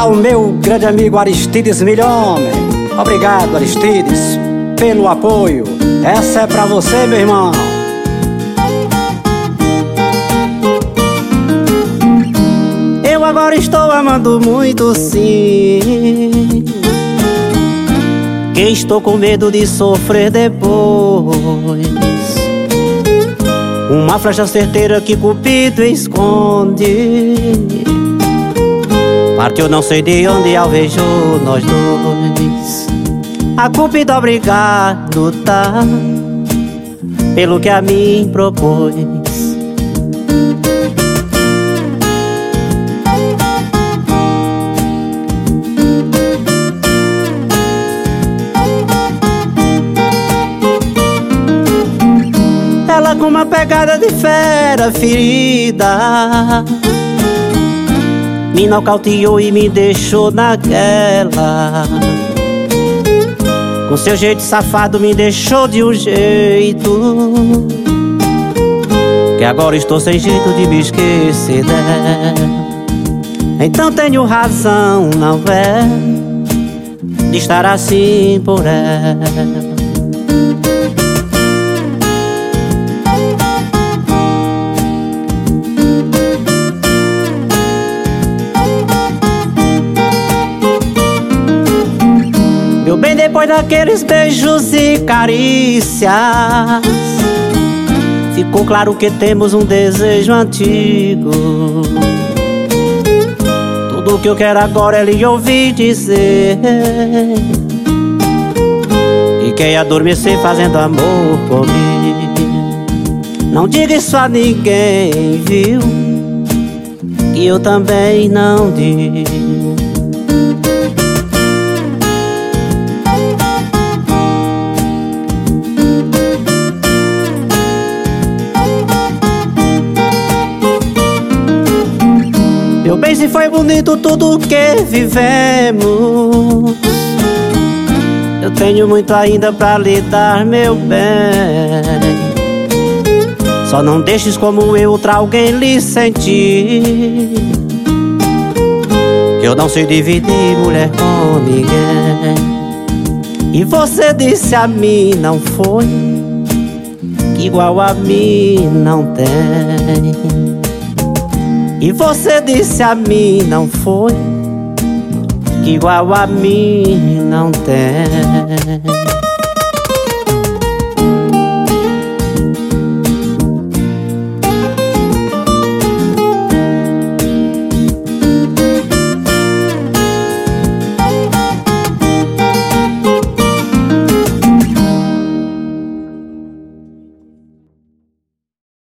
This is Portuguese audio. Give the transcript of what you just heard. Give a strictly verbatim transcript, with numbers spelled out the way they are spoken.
ao meu grande amigo Aristides Milhomem. Obrigado, Aristides, pelo apoio. Essa é pra você, meu irmão. Eu agora estou amando muito, sim, que estou com medo de sofrer depois. Uma flecha certeira que Cupido esconde, partiu não sei de onde alvejou nós dois. A Cupido obrigado tá pelo que a mim propôs. Ela com uma pegada de fera ferida me nocauteou e me deixou naquela. Com seu jeito safado me deixou de um jeito que agora estou sem jeito de me esquecer dela. Então tenho razão, não é, de estar assim por ela. Meu bem, depois daqueles beijos e carícias, ficou claro que temos um desejo antigo. Tudo que eu quero agora é lhe ouvir dizer que quer adormecer fazendo amor comigo. Não diga isso a ninguém, viu, que eu também não digo. Meu bem, se foi bonito tudo que vivemos, eu tenho muito ainda pra lhe dar, meu bem. Só não deixes como eu outra alguém lhe sentir, que eu não sei dividir mulher com ninguém. E você disse a mim, não foi, que igual a mim não tem. E você disse a mim, não foi, que igual a mim não tem.